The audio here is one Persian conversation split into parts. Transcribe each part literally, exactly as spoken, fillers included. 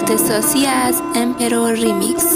اختصاصی از امپرور ریمیکس.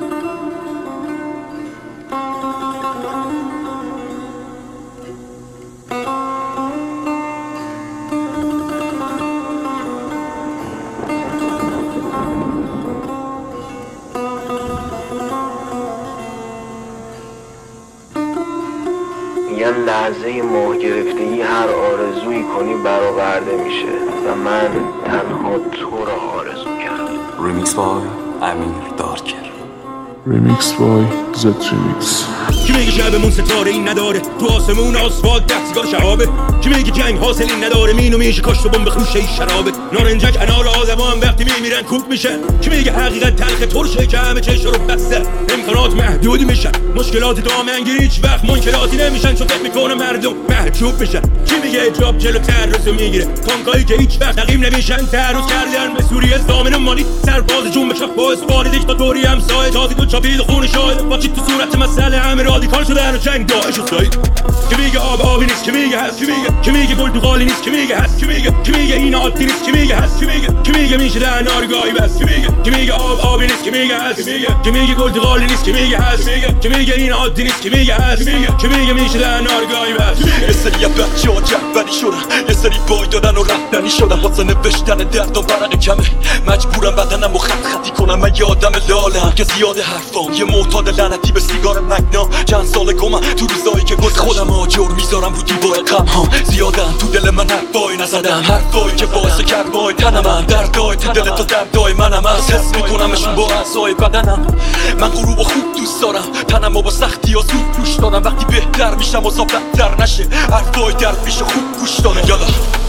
یه لحظه ماه گرفتگی هر آرزویی کنی برآورده میشه و من تنها تو را آرزو کردم. ریمیکس بای امیر دارکر. ریمیکس بای زد ریمیکس. کی میگه شبمون ستاره این نداره، تو آسمون آسفالت ده سیگار شرابه. کی میگه جنگ حاصل این نداره، مینو میشه کاشت و بمب خوشه ای شرابه. نارنجک انال آدما هم وقتی میمیرن کوک میشن. کی میگه حقیقت تلخ ترشه که همه چش رو بسته، امکانات محدود میشن، مشکلات دامنگیری هیچ وقت منکراتی نمیشن چون فکر میکنه مردم محجوب میشن. کی میگه اجاب جلو تعرض میگیره، تانکایی که هیچ وقت تقیم نمیشن تعرض کردن به سوریه زامن مالی سرباز جون بشه با اسپار دیکتاتوری همسایه تازی تو چاپید خون شاهد با چی تو صورت مسئله همه رادیکال شدن و جنگ داعش و ساید. کی میگه آب آبی نیست، کی میگه هست، کی میگه کی میگه پرتغالی نیست، کی میگه هست، کی میگه کی میگه این عادی نیست، کی میگه هست، کی میگه کی میگه میشه در نارگاهی بس، کی میگه کی میگه آب آبی نیست، کی میگه هست، کی میگه کی میگه پرتغالی نیست، کی میگه هست، کی میگه کی میگه این عادی نیست، کی میگه هست، کی میگه کی میگه میشه در نارگاهی بس. یه سری بچه‌ها جنبنی شدن، یه سری بای دادن و رفتنی شدن، واسه نوشتن دردم برق کمه، مجبورم بدنم و خط خطی کنم. من یه آدم لالم که زیاد حرفام، یه معتاد لعنتی به سیگار مگنا. چند سال گمم تو روزایی که گذشت، خودم آجر میذارم رو دیوار غم‌هام. زیادن تو دل من حرفای نزدم، حرفایی که باعث کربای تنم من، دردای تو دل تا دردای منم هست، حس میکنمشون با اعضای بدنم. من غروب و خوب دوست دارم، تنم با سختی ها زود روش دارم. وقتی بهتر میشم و بدتر نشه، حرفای درد میشه خوب گوش دارم. یالا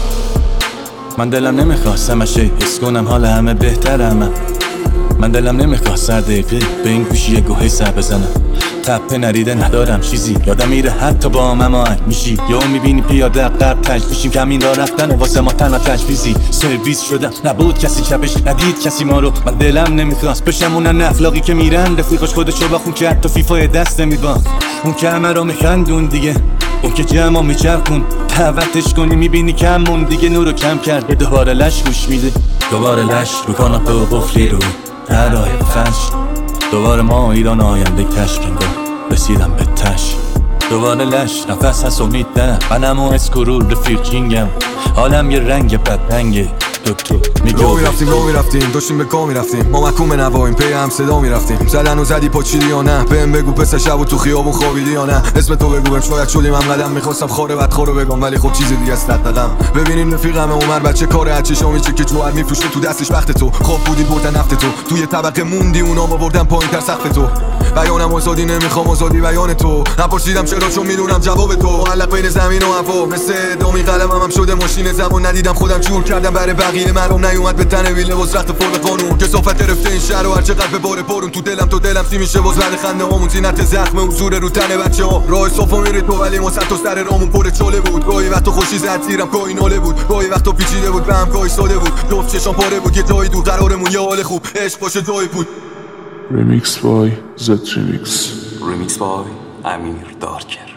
من دلم نمیخواست همشه حس کنم حال همه بهترم. من دلم نمیخواست سر دقیقه به این گوشی گوهی سر بزنم. تپه نریده ندارم چیزی، یادم میره حتی با مماهنگ میشی. یا میبینی پیاده قرب تج میشیم، کمین را رفتن واسه ما تنها تجویزی. سرویس شدم نبود کسی چپش، ندید کسی ما رو. من دلم نمیخواست بشم اونن اخلاقی که میرن رفیقش خودشو با خون کرد تا فیفای دست نمیباخت. اون که همه رو میخندون دیگه، اون که جمع میچرخون دعوتش کنی میبینی کمون دیگه. نورو کم کرد به دوباره لش گوش میده، دوباره لش رو کاناپه و قفلی رو هرای فش. دوباره ما ایران آینده کشکنگاه رسیدم به تش. دوباره لش نفس هست امید نه، منم و اسکرول رفیق جینگم. حالم یه رنگ بدرنگه دکتر میگه رو میرفتیم رو میرفتیم داشتیم به گاه میرفتیم، ما محکوم نواییم پی هم صدا میرفتیم. زدن و زدی پاچیدی یا نه، بهم بگو پس شب و تو خیابون خوابیدی یا نه. اسم تو بگو بهم شاید شدیم هم قدم. میخواستم خاره بدخور رو بگم ولی خب چیز دیگه است دادم. ببینیم رفیقم عمر بچه کار هرچی شامی چه که جوهر میفروشه تو دستش وقت تو. خواب بودی بردن نفت تو، توی طبقه موندی اونا ما بردن پایین تر سقف تو. بیانم آزادی نمیخوام آزادی بیان تو. نپرسیدم چرا چون میدونم جواب تو. علق بین زمین و هوا مثل دامی قلمم هم شده ماشین زمان. ندیدم خودم جور کردم برای بقیه مرام نیومد به تن ویله وز رخت فرق قانون. کسافت گرفته این شهر و هر چقدر به بار بارون تو دلم تو دلم سی میشه باز بعد خنده هامون. زینت زخم حضور رو تن بچه ها. راه صافا میره تو ولی ما صد تا سر رامون پر چاله بود. گاهی وقتا خوشی زد زیرم گاهی ناله بود، گاهی وقتا پیچیده بود به هم گاهی ساده بود. جفت چشام پاره بود یه جایی دور قرارمون یه حال خوب عشق باشه جایی بود. ریمیکس بای زد ریمیکس. ریمیکس بای امیر دارکر.